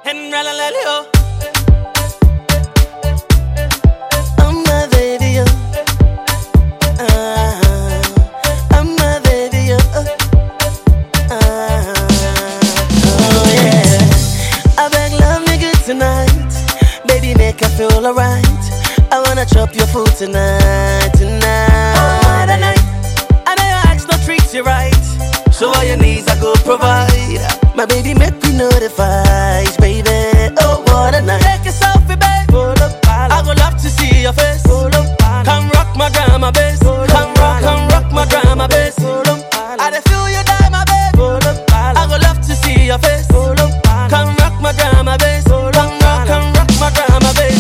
and Ralaleo. I'm a baby, I'm a baby, oh yeah. I beg love me good tonight, baby make I feel alright. I wanna chop your food tonight, tonight. Oh, what a night. I know your ex no treats you right, so all your needs I go provide. My baby make me notified, baby. Oh, what a night. Take a selfie, babe. I would love to see your face. Come rock my drama bass. Come rock my drama bass. I dey feel you down my babe. I would love to see your face. Come rock my drama bass. Come rock my drama bass.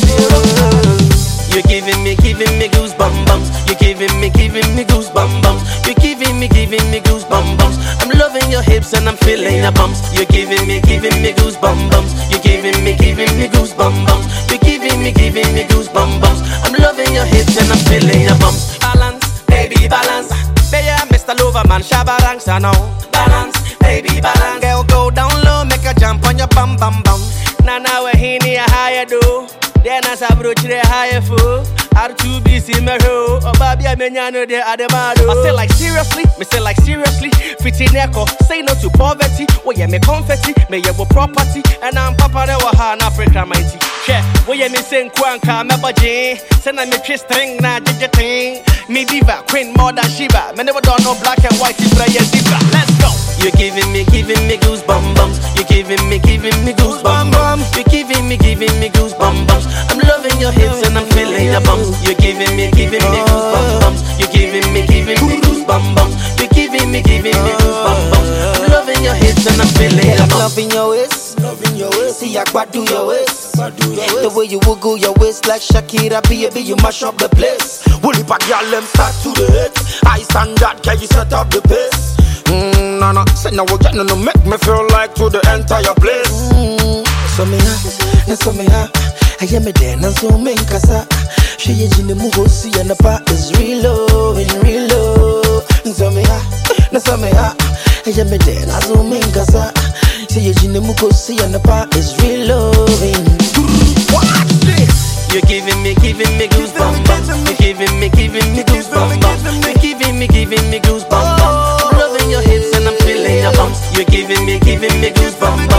You're giving me goosebumps. You're giving me goosebumps. You're giving me goosebumps. I'm loving your hips and I'm feeling your bumps. You're giving me goosebumps. You're giving me goosebumps. You're giving me goosebumps. I'm loving your hips and I'm feeling your bumps. Balance, baby, balance. Baby, Mr. Loverman, shabarangs, I know. Balance, baby, balance. Girl, go down low, make a jump on your bum, bum, bum. Now we're here, higher do. Then as I broach the higher fool. R2BC me ho, oh baby I menyano de ademado. I say like seriously, me say like seriously. Fiti neko, say no to poverty. Oh yeah me confetti, me yeah property. And I'm papa de waha na Africa mighty. Yeah, oh yeah me say nkwanka me baje. Say na me twist string na jeje thing. Me diva, queen more than Shiva. Me never done no black and white, it's yeah zebra. Let's go. You're giving me goosebumps. You're giving me goosebumps. You're giving me goosebumps. I'm loving your hips and I'm feeling your bumps. You're giving me goosebumps. You're giving me goosebumps. You're giving me goosebumps. I'm loving your hips and I'm feeling your bumps. Loving your waist, see I do your waist. The way you wiggle your waist like Shakira, baby, you mash up the place. Woolly back, y'all, them start to the hits. I stand that, can you set up the pace? No, say no, no, make me feel like to the entire place. So me ha, I am me then and so me kasa. She is in the move, see and the part is real low, in real low. So me ha, I am me then and so me kasa. She is in the move, see and the part is real low. Watch this. You're giving me goosebumps. You're giving me goosebumps. You're giving me goosebumps. I'm loving your hips and I'm feeling your bumps. You're giving me goosebumps.